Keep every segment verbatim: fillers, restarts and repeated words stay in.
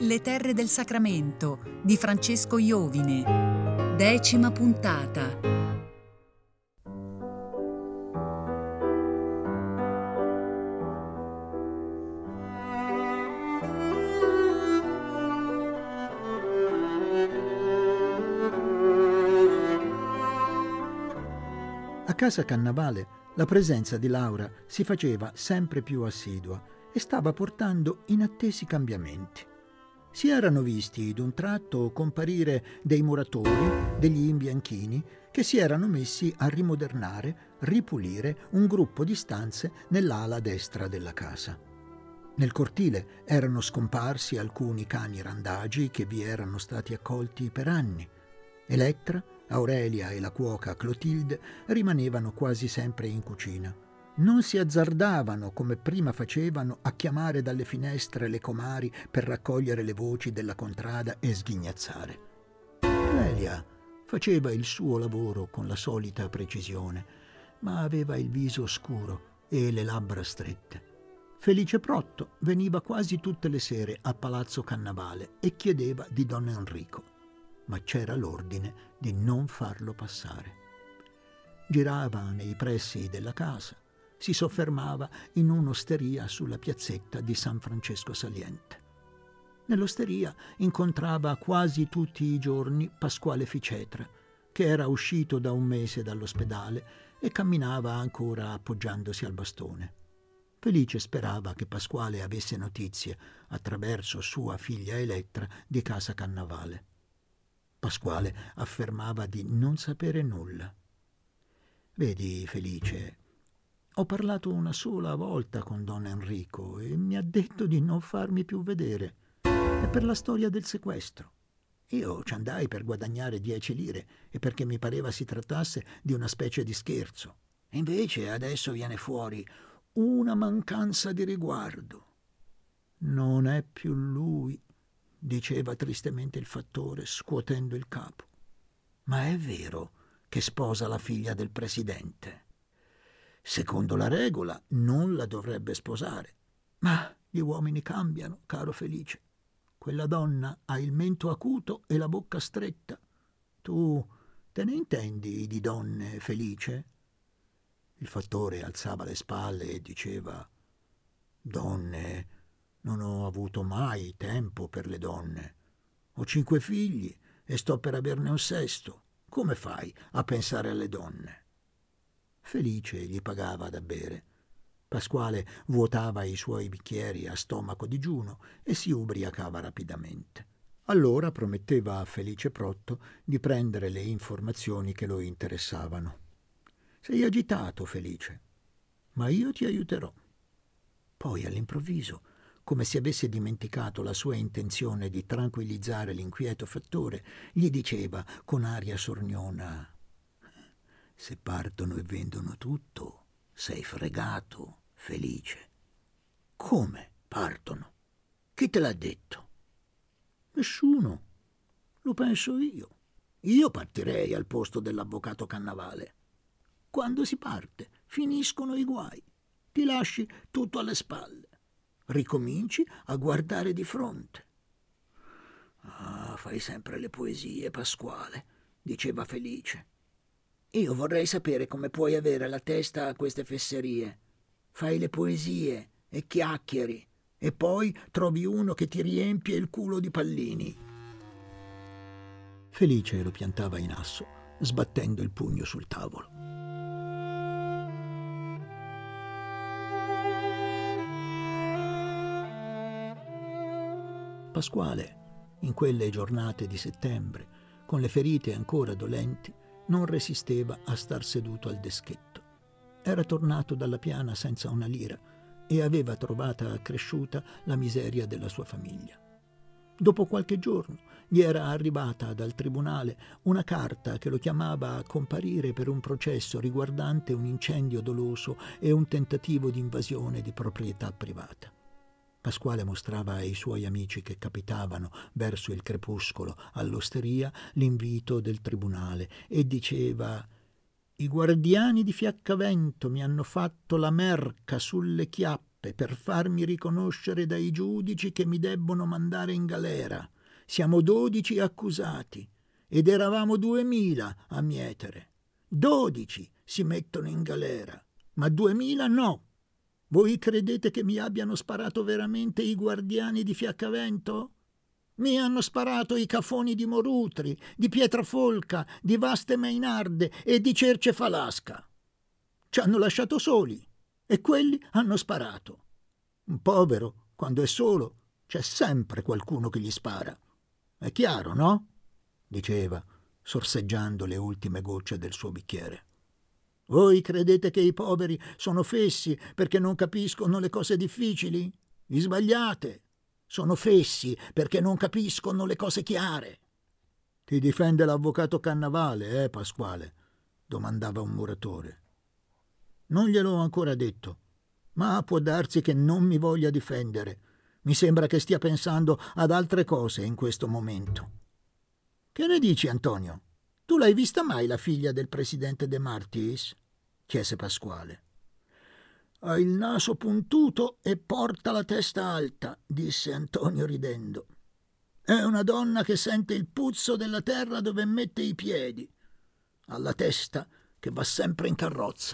Le terre del Sacramento di Francesco Iovine. Decima puntata. A casa Cannavale la presenza di Laura si faceva sempre più assidua e stava portando inattesi cambiamenti. Si erano visti d'un tratto comparire dei muratori, degli imbianchini, che si erano messi a rimodernare, ripulire un gruppo di stanze nell'ala destra della casa. Nel cortile erano scomparsi alcuni cani randagi che vi erano stati accolti per anni. Elettra, Aurelia e la cuoca Clotilde rimanevano quasi sempre in cucina. Non si azzardavano, come prima facevano, a chiamare dalle finestre le comari per raccogliere le voci della contrada e sghignazzare. Clelia faceva il suo lavoro con la solita precisione, ma aveva il viso scuro e le labbra strette. Felice Protto veniva quasi tutte le sere a Palazzo Cannavale e chiedeva di don Enrico, ma c'era l'ordine di non farlo passare. Girava nei pressi della casa, si soffermava in un'osteria sulla piazzetta di San Francesco Saliente. Nell'osteria incontrava quasi tutti i giorni Pasquale Ficetra, che era uscito da un mese dall'ospedale e camminava ancora appoggiandosi al bastone. Felice sperava che Pasquale avesse notizie, attraverso sua figlia Elettra, di casa Cannavale. Pasquale affermava di non sapere nulla. «Vedi, Felice, ho parlato una sola volta con don Enrico e mi ha detto di non farmi più vedere. È per la storia del sequestro. Io ci andai per guadagnare dieci lire e perché mi pareva si trattasse di una specie di scherzo. E invece adesso viene fuori una mancanza di riguardo». «Non è più lui», diceva tristemente il fattore, scuotendo il capo. «Ma è vero che sposa la figlia del presidente. Secondo la regola non la dovrebbe sposare. Ma gli uomini cambiano, caro Felice. Quella donna ha il mento acuto e la bocca stretta. Tu te ne intendi di donne, Felice?» Il fattore alzava le spalle e diceva: «Donne, non ho avuto mai tempo per le donne. Ho cinque figli e sto per averne un sesto. Come fai a pensare alle donne?» Felice gli pagava da bere. Pasquale vuotava i suoi bicchieri a stomaco digiuno e si ubriacava rapidamente. Allora prometteva a Felice Protto di prendere le informazioni che lo interessavano. «Sei agitato, Felice, ma io ti aiuterò». Poi all'improvviso, come se avesse dimenticato la sua intenzione di tranquillizzare l'inquieto fattore, gli diceva con aria sorniona: «Se partono e vendono tutto, sei fregato, Felice». «Come partono? Chi te l'ha detto?» «Nessuno. Lo penso io. Io partirei al posto dell'avvocato Cannavale. Quando si parte, finiscono i guai. Ti lasci tutto alle spalle. Ricominci a guardare di fronte». «Ah, fai sempre le poesie, Pasquale», diceva Felice. «Io vorrei sapere come puoi avere la testa a queste fesserie. Fai le poesie e chiacchieri e poi trovi uno che ti riempie il culo di pallini». Felice lo piantava in asso, sbattendo il pugno sul tavolo. Pasquale, in quelle giornate di settembre, con le ferite ancora dolenti, non resisteva a star seduto al deschetto. Era tornato dalla piana senza una lira e aveva trovata accresciuta la miseria della sua famiglia. Dopo qualche giorno gli era arrivata dal tribunale una carta che lo chiamava a comparire per un processo riguardante un incendio doloso e un tentativo di invasione di proprietà privata. Pasquale mostrava ai suoi amici che capitavano verso il crepuscolo all'osteria l'invito del tribunale e diceva: «I guardiani di Fiaccavento mi hanno fatto la merca sulle chiappe tappe per farmi riconoscere dai giudici che mi debbono mandare in galera. Siamo dodici accusati ed eravamo duemila a mietere. Dodici si mettono in galera, ma duemila no. Voi credete che mi abbiano sparato veramente i guardiani di Fiaccavento? Mi hanno sparato i cafoni di Morutri, di Pietrafolca, di Vaste Mainarde e di Cerce Falasca. Ci hanno lasciato soli e quelli hanno sparato. Un povero, quando è solo, c'è sempre qualcuno che gli spara. È chiaro, no? Diceva, sorseggiando le ultime gocce del suo bicchiere. Voi credete che i poveri sono fessi perché non capiscono le cose difficili? Vi sbagliate. Sono fessi perché non capiscono le cose chiare. Ti difende l'avvocato Cannavale, eh, Pasquale? Domandava un muratore. Non gliel'ho ancora detto, ma può darsi che non mi voglia difendere. Mi sembra che stia pensando ad altre cose in questo momento. Che ne dici, Antonio? Tu l'hai vista mai la figlia del presidente De Martis? Chiese Pasquale. Ha il naso puntuto e porta la testa alta, disse Antonio ridendo. È una donna che sente il puzzo della terra dove mette i piedi. Ha la testa che va sempre in carrozza.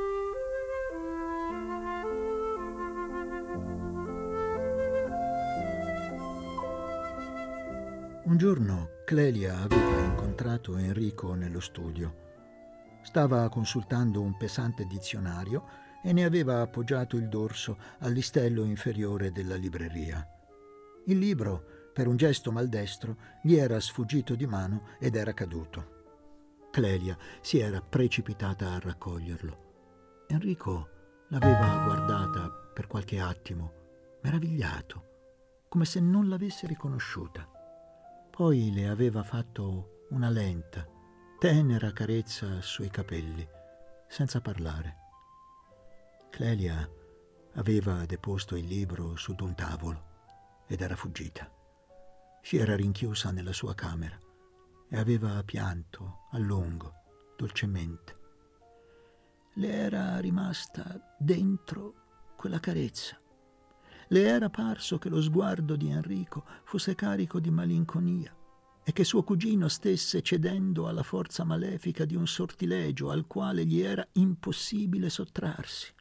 Un giorno Clelia aveva incontrato Enrico nello studio. Stava consultando un pesante dizionario e ne aveva appoggiato il dorso al listello inferiore della libreria. Il libro, per un gesto maldestro, gli era sfuggito di mano ed era caduto. Clelia si era precipitata a raccoglierlo. Enrico l'aveva guardata per qualche attimo, meravigliato, come se non l'avesse riconosciuta. Poi le aveva fatto una lenta, tenera carezza sui capelli, senza parlare. Clelia aveva deposto il libro su d'un tavolo ed era fuggita. Si era rinchiusa nella sua camera e aveva pianto a lungo, dolcemente. Le era rimasta dentro quella carezza. Le era parso che lo sguardo di Enrico fosse carico di malinconia e che suo cugino stesse cedendo alla forza malefica di un sortilegio al quale gli era impossibile sottrarsi.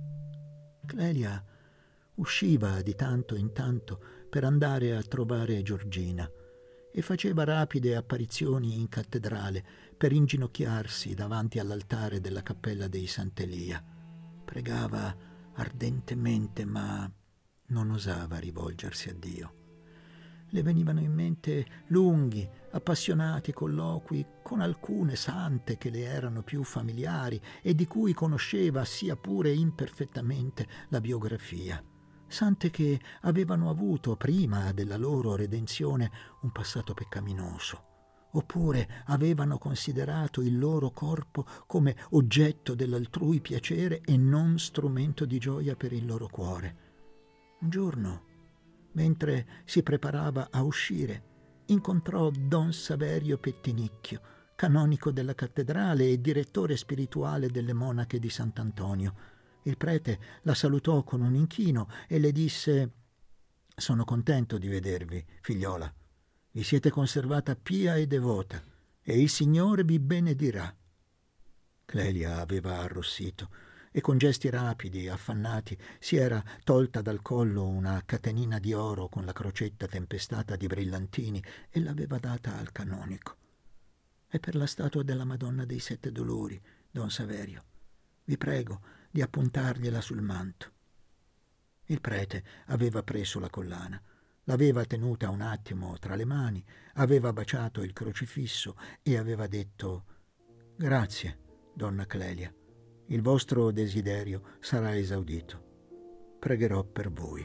Clelia usciva di tanto in tanto per andare a trovare Giorgina e faceva rapide apparizioni in cattedrale per inginocchiarsi davanti all'altare della cappella dei Sant'Elia. Pregava ardentemente, ma non osava rivolgersi a Dio. Le venivano in mente lunghi, appassionati colloqui con alcune sante che le erano più familiari e di cui conosceva sia pure imperfettamente la biografia. Sante che avevano avuto, prima della loro redenzione, un passato peccaminoso, oppure avevano considerato il loro corpo come oggetto dell'altrui piacere e non strumento di gioia per il loro cuore. Un giorno, mentre si preparava a uscire, incontrò Don Saverio Pettinicchio, canonico della cattedrale e direttore spirituale delle monache di Sant'Antonio. Il prete la salutò con un inchino e le disse: «Sono contento di vedervi, figliola. Vi siete conservata pia e devota, e il Signore vi benedirà». Clelia aveva arrossito e con gesti rapidi, affannati, si era tolta dal collo una catenina di oro con la crocetta tempestata di brillantini e l'aveva data al canonico. «È per la statua della Madonna dei Sette Dolori, Don Saverio. Vi prego di appuntargliela sul manto». Il prete aveva preso la collana, l'aveva tenuta un attimo tra le mani, aveva baciato il crocifisso e aveva detto: «Grazie, donna Clelia. Il vostro desiderio sarà esaudito. Pregherò per voi».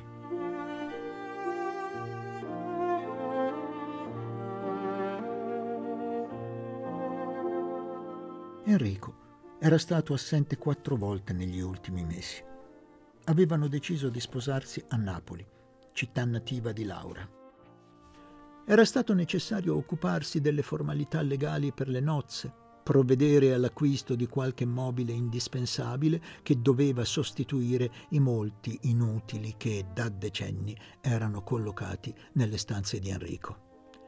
Enrico era stato assente quattro volte negli ultimi mesi. Avevano deciso di sposarsi a Napoli, città nativa di Laura. Era stato necessario occuparsi delle formalità legali per le nozze provvedere all'acquisto di qualche mobile indispensabile che doveva sostituire i molti inutili che da decenni erano collocati nelle stanze di Enrico.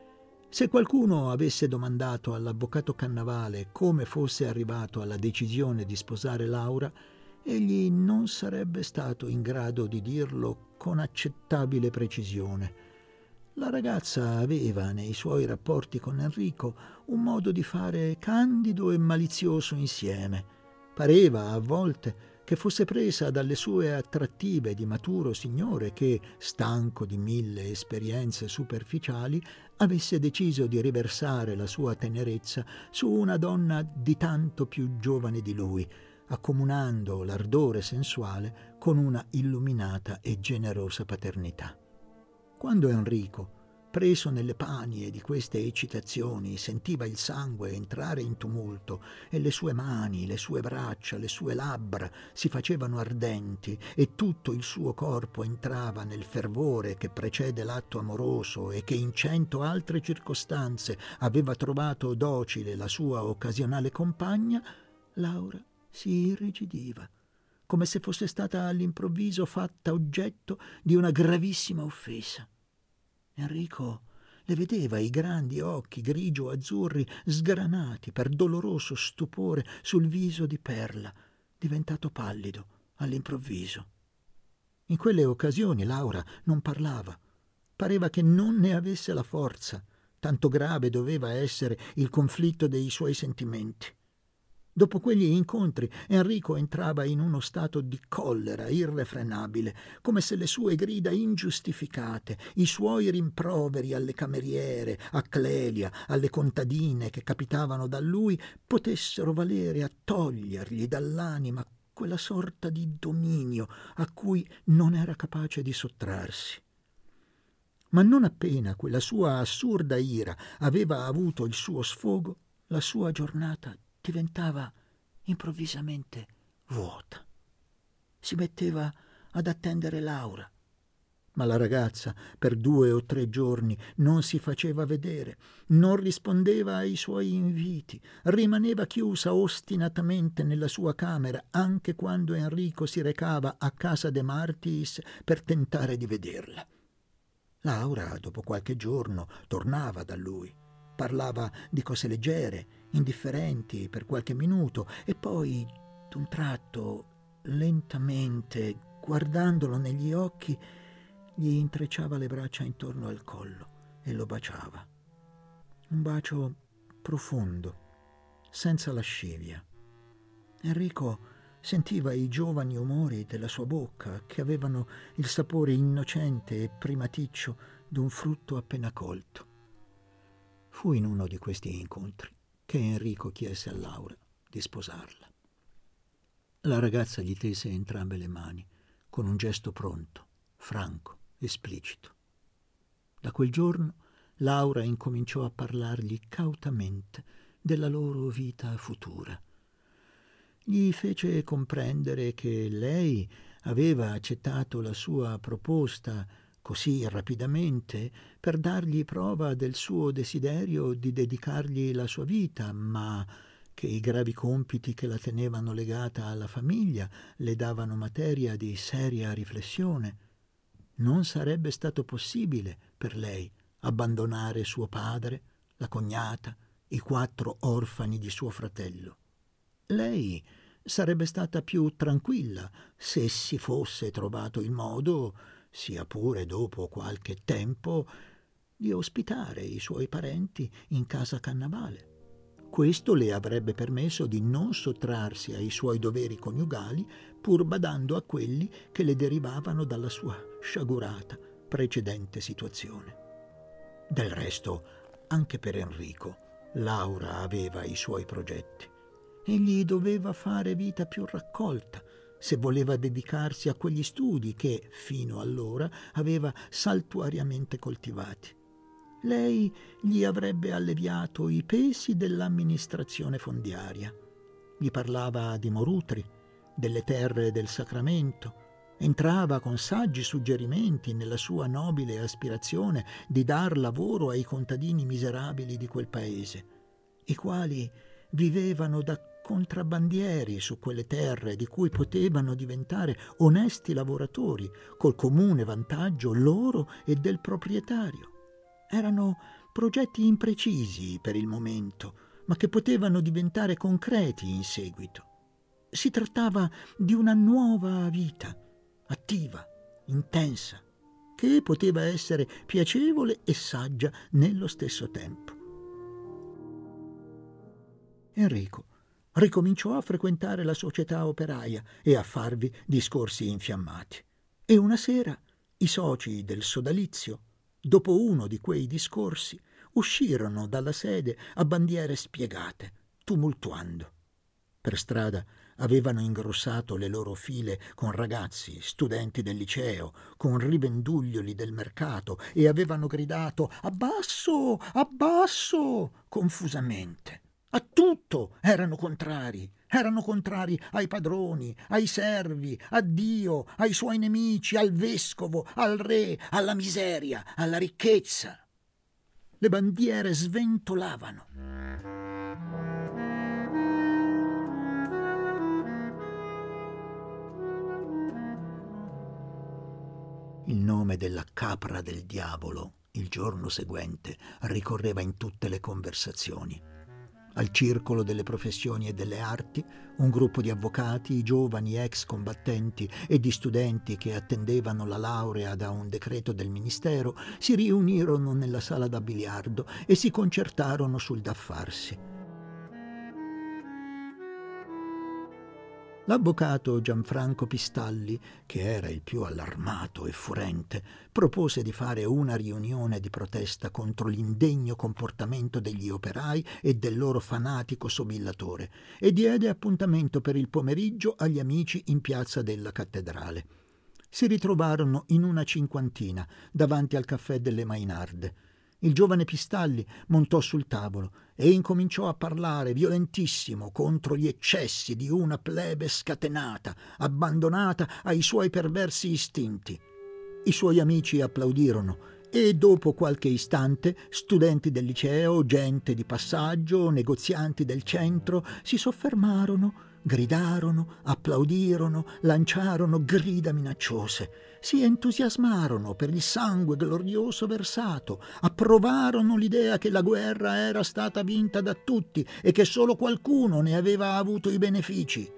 Se qualcuno avesse domandato all'avvocato Cannavale come fosse arrivato alla decisione di sposare Laura, egli non sarebbe stato in grado di dirlo con accettabile precisione. La ragazza aveva nei suoi rapporti con Enrico un modo di fare candido e malizioso insieme. Pareva a volte che fosse presa dalle sue attrattive di maturo signore che, stanco di mille esperienze superficiali, avesse deciso di riversare la sua tenerezza su una donna di tanto più giovane di lui, accomunando l'ardore sensuale con una illuminata e generosa paternità. Quando Enrico, preso nelle panie di queste eccitazioni, sentiva il sangue entrare in tumulto e le sue mani, le sue braccia, le sue labbra si facevano ardenti e tutto il suo corpo entrava nel fervore che precede l'atto amoroso e che in cento altre circostanze aveva trovato docile la sua occasionale compagna, Laura si irrigidiva, come se fosse stata all'improvviso fatta oggetto di una gravissima offesa. Enrico le vedeva i grandi occhi grigio-azzurri sgranati per doloroso stupore sul viso di Perla, diventato pallido all'improvviso. In quelle occasioni Laura non parlava. Pareva che non ne avesse la forza, tanto grave doveva essere il conflitto dei suoi sentimenti. Dopo quegli incontri Enrico entrava in uno stato di collera irrefrenabile, come se le sue grida ingiustificate, i suoi rimproveri alle cameriere, a Clelia, alle contadine che capitavano da lui, potessero valere a togliergli dall'anima quella sorta di dominio a cui non era capace di sottrarsi. Ma non appena quella sua assurda ira aveva avuto il suo sfogo, la sua giornata diventava improvvisamente vuota. Si metteva ad attendere Laura, ma la ragazza per due o tre giorni non si faceva vedere, non rispondeva ai suoi inviti, rimaneva chiusa ostinatamente nella sua camera anche quando Enrico si recava a casa De Martis per tentare di vederla. Laura, dopo qualche giorno, tornava da lui. Parlava di cose leggere, indifferenti per qualche minuto e poi, d'un tratto, lentamente, guardandolo negli occhi, gli intrecciava le braccia intorno al collo e lo baciava. Un bacio profondo, senza lascivia. Enrico sentiva i giovani umori della sua bocca che avevano il sapore innocente e primaticcio d'un frutto appena colto. Fu in uno di questi incontri che Enrico chiese a Laura di sposarla. La ragazza gli tese entrambe le mani, con un gesto pronto, franco, esplicito. Da quel giorno Laura incominciò a parlargli cautamente della loro vita futura. Gli fece comprendere che lei aveva accettato la sua proposta così rapidamente per dargli prova del suo desiderio di dedicargli la sua vita, ma che i gravi compiti che la tenevano legata alla famiglia le davano materia di seria riflessione. Non sarebbe stato possibile per lei abbandonare suo padre, la cognata, i quattro orfani di suo fratello. Lei sarebbe stata più tranquilla se si fosse trovato il modo, sia pure dopo qualche tempo, di ospitare i suoi parenti in casa Cannavale. Questo le avrebbe permesso di non sottrarsi ai suoi doveri coniugali, pur badando a quelli che le derivavano dalla sua sciagurata precedente situazione. Del resto, anche per Enrico, Laura aveva i suoi progetti. Egli doveva fare vita più raccolta se voleva dedicarsi a quegli studi che, fino allora, aveva saltuariamente coltivati. Lei gli avrebbe alleviato i pesi dell'amministrazione fondiaria. Gli parlava di Morutri, delle terre del Sacramento, entrava con saggi suggerimenti nella sua nobile aspirazione di dar lavoro ai contadini miserabili di quel paese, i quali vivevano da contrabbandieri su quelle terre di cui potevano diventare onesti lavoratori, col comune vantaggio loro e del proprietario. Erano progetti imprecisi per il momento, ma che potevano diventare concreti in seguito. Si trattava di una nuova vita, attiva, intensa, che poteva essere piacevole e saggia nello stesso tempo. Enrico ricominciò a frequentare la società operaia e a farvi discorsi infiammati. E una sera i soci del sodalizio, dopo uno di quei discorsi, uscirono dalla sede a bandiere spiegate, tumultuando. Per strada avevano ingrossato le loro file con ragazzi, studenti del liceo, con rivenduglioli del mercato e avevano gridato «Abbasso! Abbasso!» confusamente. A tutto erano contrari. Erano contrari ai padroni, ai servi, a Dio, ai suoi nemici, al vescovo, al re, alla miseria, alla ricchezza. Le bandiere sventolavano. Il nome della capra del diavolo, il giorno seguente, ricorreva in tutte le conversazioni. Al circolo delle professioni e delle arti, un gruppo di avvocati, giovani ex combattenti e di studenti che attendevano la laurea da un decreto del ministero, si riunirono nella sala da biliardo e si concertarono sul da farsi. L'avvocato Gianfranco Pistalli, che era il più allarmato e furente, propose di fare una riunione di protesta contro l'indegno comportamento degli operai e del loro fanatico sobillatore e diede appuntamento per il pomeriggio agli amici in piazza della Cattedrale. Si ritrovarono in una cinquantina davanti al caffè delle Mainarde. Il giovane Pistalli montò sul tavolo e incominciò a parlare violentissimo contro gli eccessi di una plebe scatenata, abbandonata ai suoi perversi istinti. I suoi amici applaudirono e dopo qualche istante studenti del liceo, gente di passaggio, negozianti del centro si soffermarono, gridarono, applaudirono, lanciarono grida minacciose, si entusiasmarono per il sangue glorioso versato, approvarono l'idea che la guerra era stata vinta da tutti e che solo qualcuno ne aveva avuto i benefici.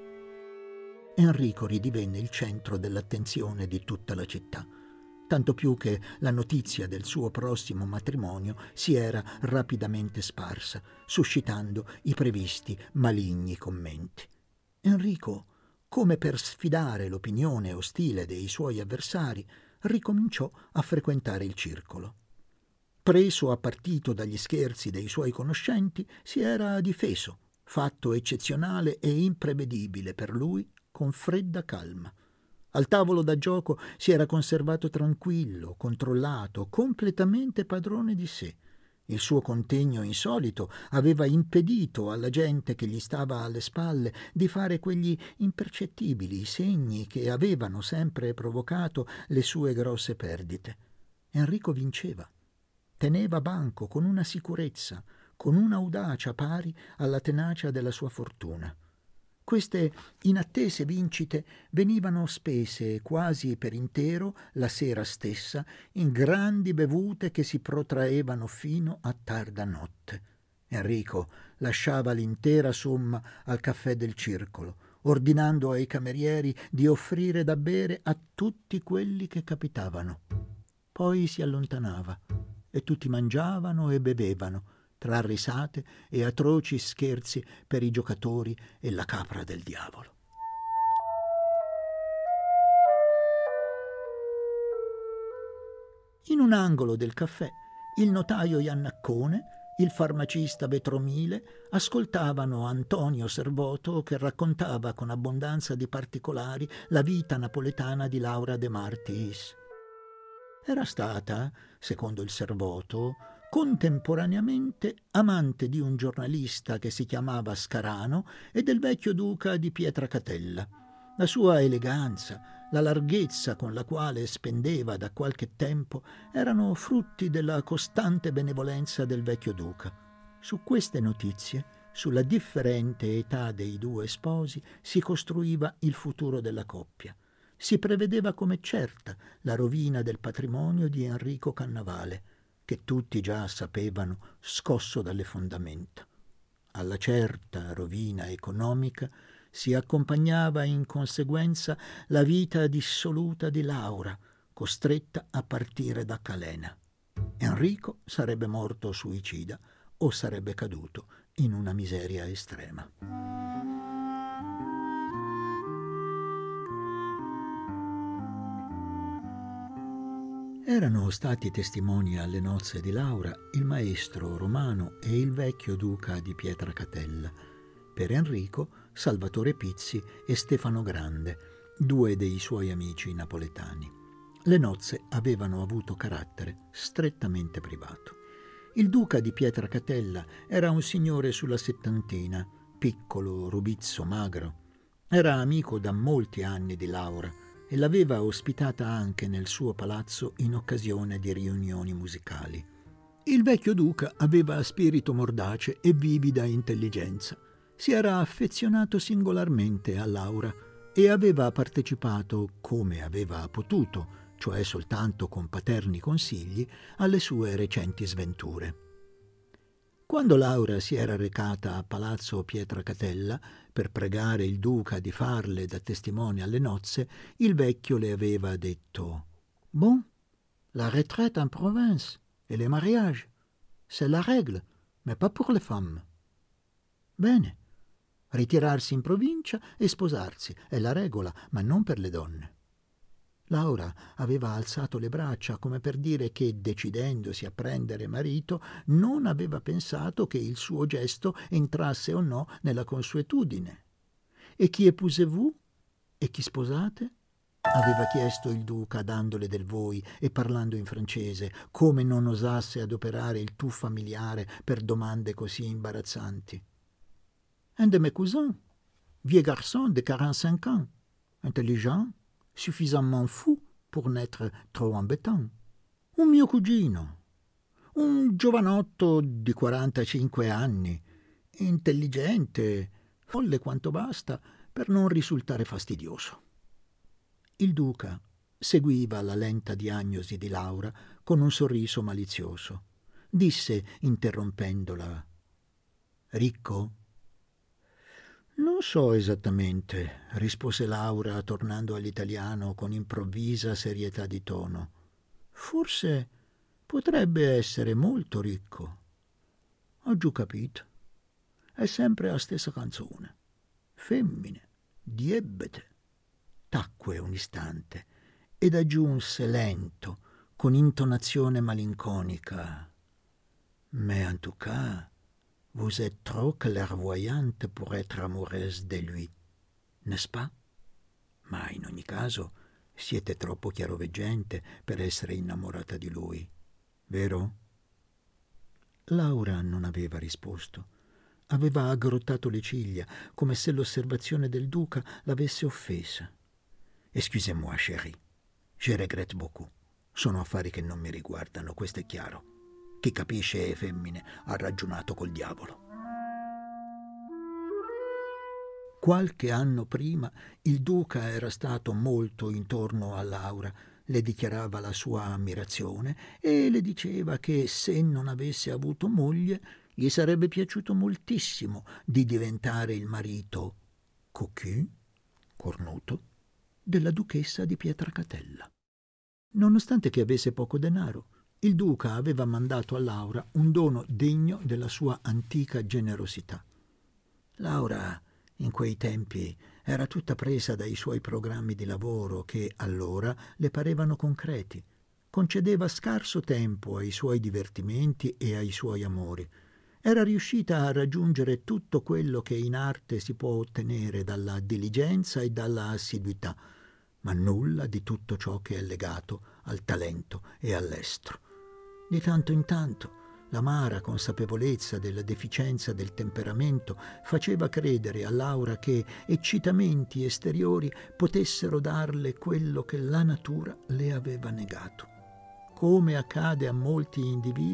Enrico ridivenne il centro dell'attenzione di tutta la città, tanto più che la notizia del suo prossimo matrimonio si era rapidamente sparsa, suscitando i previsti maligni commenti. Enrico, come per sfidare l'opinione ostile dei suoi avversari, ricominciò a frequentare il circolo. Preso a partito dagli scherzi dei suoi conoscenti, si era difeso, fatto eccezionale e imprevedibile per lui, con fredda calma. Al tavolo da gioco si era conservato tranquillo, controllato, completamente padrone di sé. Il suo contegno insolito aveva impedito alla gente che gli stava alle spalle di fare quegli impercettibili segni che avevano sempre provocato le sue grosse perdite. Enrico vinceva, teneva banco con una sicurezza, con un'audacia pari alla tenacia della sua fortuna. Queste inattese vincite venivano spese quasi per intero la sera stessa in grandi bevute che si protraevano fino a tarda notte. Enrico lasciava l'intera somma al caffè del circolo, ordinando ai camerieri di offrire da bere a tutti quelli che capitavano. Poi si allontanava e tutti mangiavano e bevevano, tra risate e atroci scherzi per i giocatori e la capra del diavolo. In un angolo del caffè, il notaio Iannaccone, il farmacista Vetromile ascoltavano Antonio Servoto che raccontava con abbondanza di particolari la vita napoletana di Laura De Martis. Era stata, secondo il Servoto, contemporaneamente amante di un giornalista che si chiamava Scarano e del vecchio duca di Pietracatella. La sua eleganza, la larghezza con la quale spendeva da qualche tempo erano frutti della costante benevolenza del vecchio duca. Su queste notizie Sulla differente età dei due sposi si costruiva il futuro della coppia. Si prevedeva come certa la rovina del patrimonio di Enrico Cannavale, che tutti già sapevano scosso dalle fondamenta. Alla certa rovina economica si accompagnava in conseguenza la vita dissoluta di Laura, costretta a partire da Calena. Enrico sarebbe morto suicida o sarebbe caduto in una miseria estrema. Erano stati testimoni alle nozze di Laura il maestro Romano e il vecchio duca di Pietracatella. Per Enrico, Salvatore Pizzi e Stefano Grande, due dei suoi amici napoletani. Le nozze avevano avuto carattere strettamente privato. Il duca di Pietracatella era un signore sulla settantina, piccolo, robizzo, magro. Era amico da molti anni di Laura e l'aveva ospitata anche nel suo palazzo in occasione di riunioni musicali. Il vecchio duca aveva spirito mordace e vivida intelligenza. Si era affezionato singolarmente a Laura e aveva partecipato, come aveva potuto, cioè soltanto con paterni consigli, alle sue recenti sventure. Quando Laura si era recata a Palazzo Pietracatella per pregare il duca di farle da testimone alle nozze, il vecchio le aveva detto: «Bon, la retraite en province et les mariages, c'est la règle, mais pas pour les femmes». Bene, ritirarsi in provincia e sposarsi è la regola, ma non per le donne. Laura aveva alzato le braccia come per dire che, decidendosi a prendere marito, non aveva pensato che il suo gesto entrasse o no nella consuetudine. «E chi épousez-vous? E chi sposate?» aveva chiesto il duca, dandole del voi e parlando in francese, come non osasse adoperare il tu familiare per domande così imbarazzanti. «Un de mes cousins, vieux garçon de quarante-cinq ans, intelligent, suffisamment fou pour n'être trop embêtant. Un mio cugino, un giovanotto di quarantacinque anni, intelligente, folle quanto basta per non risultare fastidioso». Il duca seguiva la lenta diagnosi di Laura con un sorriso malizioso. Disse, interrompendola: «Ricco?» «Non so esattamente», rispose Laura, tornando all'italiano con improvvisa serietà di tono. «Forse potrebbe essere molto ricco». «Ho giù capito. È sempre la stessa canzone. Femmine, diebete». Tacque un istante ed aggiunse lento, con intonazione malinconica: «Mais en tout cas, vous êtes trop clairvoyante pour être amoureuse de lui, n'est-ce pas? Ma in ogni caso siete troppo chiaroveggente per essere innamorata di lui, vero?» Laura non aveva risposto. Aveva aggrottato le ciglia, come se l'osservazione del duca l'avesse offesa. «Excusez-moi, chérie, je regrette beaucoup. Sono affari che non mi riguardano, questo è chiaro. Chi capisce e femmine ha ragionato col diavolo». Qualche anno prima il duca era stato molto intorno a Laura, le dichiarava la sua ammirazione e le diceva che se non avesse avuto moglie gli sarebbe piaciuto moltissimo di diventare il marito cocu, cornuto, della duchessa di Pietracatella. Nonostante che avesse poco denaro, il duca aveva mandato a Laura un dono degno della sua antica generosità. Laura, in quei tempi, era tutta presa dai suoi programmi di lavoro che, allora, le parevano concreti. Concedeva scarso tempo ai suoi divertimenti e ai suoi amori. Era riuscita a raggiungere tutto quello che in arte si può ottenere dalla diligenza e dalla assiduità, ma nulla di tutto ciò che è legato al talento e all'estro. Di tanto in tanto l'amara consapevolezza della deficienza del temperamento faceva credere a Laura che eccitamenti esteriori potessero darle quello che la natura le aveva negato. Come accade a molti individui,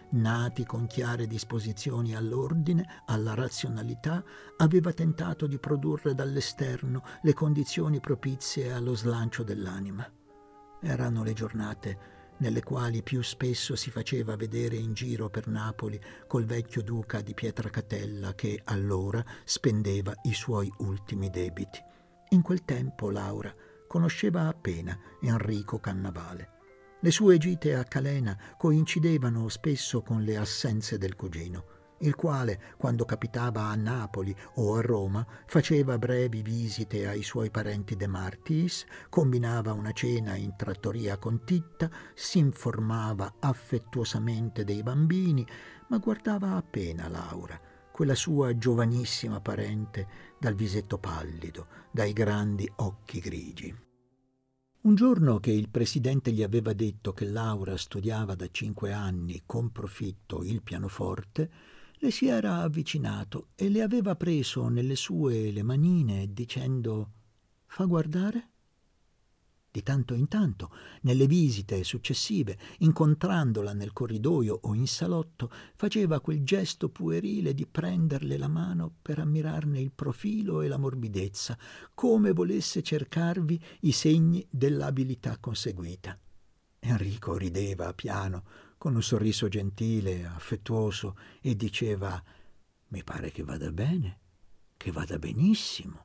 nati con chiare disposizioni all'ordine, alla razionalità, aveva tentato di produrre dall'esterno le condizioni propizie allo slancio dell'anima. Erano le giornate nelle quali più spesso si faceva vedere in giro per Napoli col vecchio duca di Pietracatella che allora spendeva i suoi ultimi debiti. In quel tempo Laura conosceva appena Enrico Cannavale. Le sue gite a Calena coincidevano spesso con le assenze del cugino, il quale, quando capitava a Napoli o a Roma, faceva brevi visite ai suoi parenti de Martis, combinava una cena in trattoria con Titta, si informava affettuosamente dei bambini, ma guardava appena Laura, quella sua giovanissima parente dal visetto pallido, dai grandi occhi grigi. Un giorno che il presidente gli aveva detto che Laura studiava da cinque anni con profitto il pianoforte, le si era avvicinato e le aveva preso nelle sue le manine dicendo «Fa guardare?» Di tanto in tanto, nelle visite successive, incontrandola nel corridoio o in salotto, faceva quel gesto puerile di prenderle la mano per ammirarne il profilo e la morbidezza, come volesse cercarvi i segni dell'abilità conseguita. Enrico rideva piano, con un sorriso gentile, affettuoso, e diceva «Mi pare che vada bene, che vada benissimo».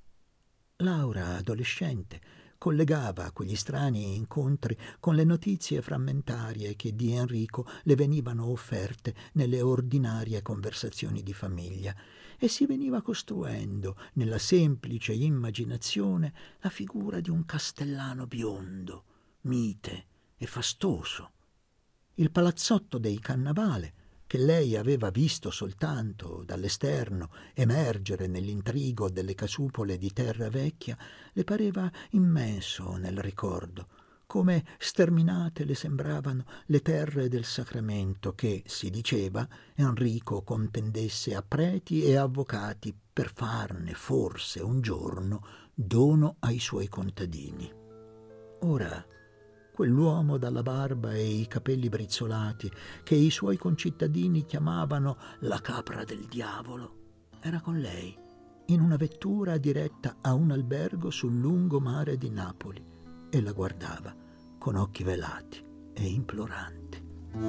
Laura, adolescente, collegava quegli strani incontri con le notizie frammentarie che di Enrico le venivano offerte nelle ordinarie conversazioni di famiglia e si veniva costruendo nella semplice immaginazione la figura di un castellano biondo, mite e fastoso. Il palazzotto dei Cannavale, che lei aveva visto soltanto dall'esterno emergere nell'intrigo delle casupole di terra vecchia, le pareva immenso nel ricordo, come sterminate le sembravano le terre del Sacramento che, si diceva, Enrico contendesse a preti e avvocati per farne forse un giorno dono ai suoi contadini. Ora, quell'uomo dalla barba e i capelli brizzolati, che i suoi concittadini chiamavano la capra del diavolo, era con lei, in una vettura diretta a un albergo sul lungomare di Napoli, e la guardava con occhi velati e imploranti.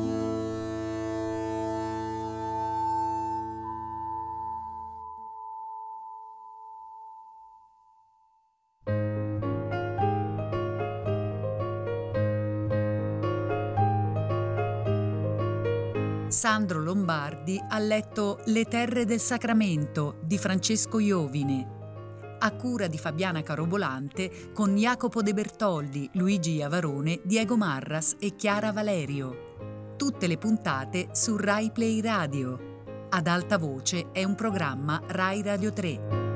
Sandro Lombardi ha letto Le terre del Sacramento di Francesco Iovine, a cura di Fabiana Carobolante, con Jacopo De Bertoldi, Luigi Iavarone, Diego Marras e Chiara Valerio. Tutte le puntate su Rai Play Radio. Ad alta voce è un programma Rai Radio tre.